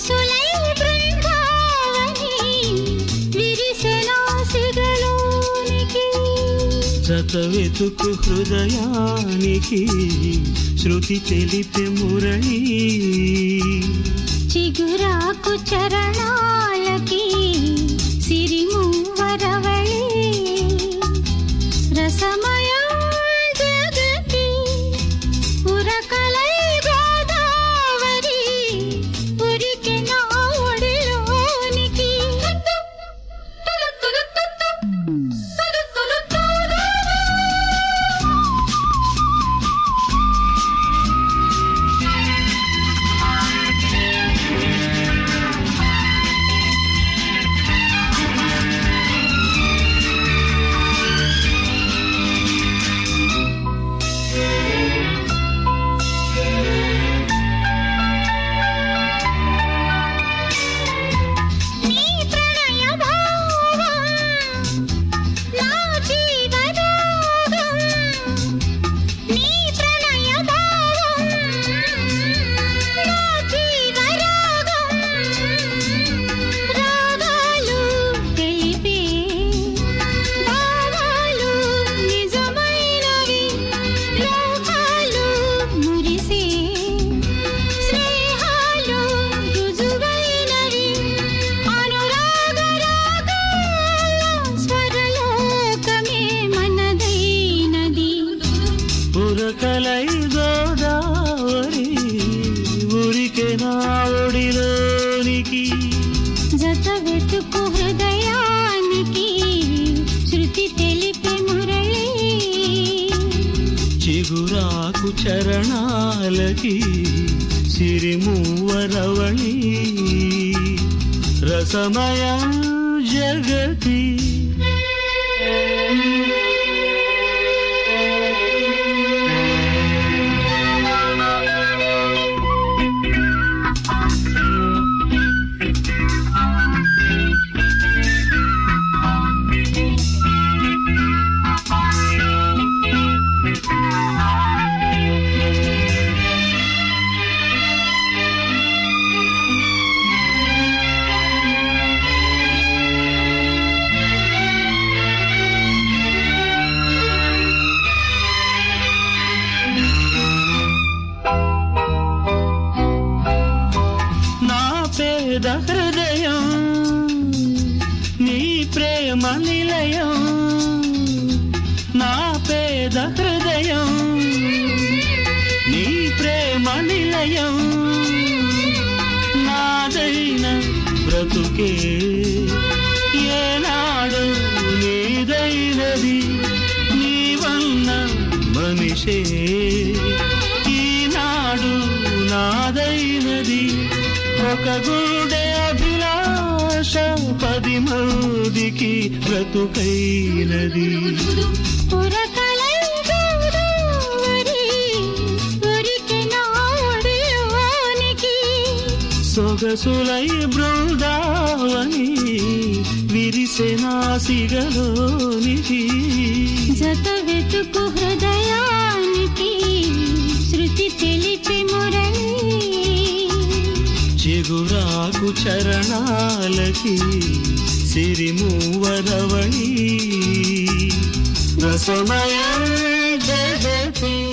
సొగసులై బృందావని విరిసెన సిగలోనికి జత వెతుకు హృదయానికి శృతి తెలిపే మురళి చిగురాకు చరణాలకి సిరిమూవరవళి రసమయ జగతి పురకలై గోదావరి ఉరికెన ఒడిలోనికి పురకలై గోదావరి ఉరికెన ఒడిలోనికి జత వెతుకు హృదయానికి శృతి తెలిపే మురళి చిగురాకు చరణాలకి సిరిమూవరవళి రసమయ జగతి పేద హృదయం నీ ప్రేమ నిలయం నా పేద హృదయం నీ ప్రేమ నిలయం నాదైన బ్రతుకే ఏనాడు నీదైనది నీవన్న మనిషే ఈనాడు నాదైనది ఒక గుండె అభిలాష 10 మందికి బ్రతుకైనది పురకలై గోదావరి ఉరికెన ఒడిలోనికి సొగసులై బృందావని విరిసెన సిగలోనికి జత వెతుకు హృదయానికి శృతి తెలిపే మురళి చిగురాకు చరణాలకి సిరిమూవరవళి రసమయ జగతి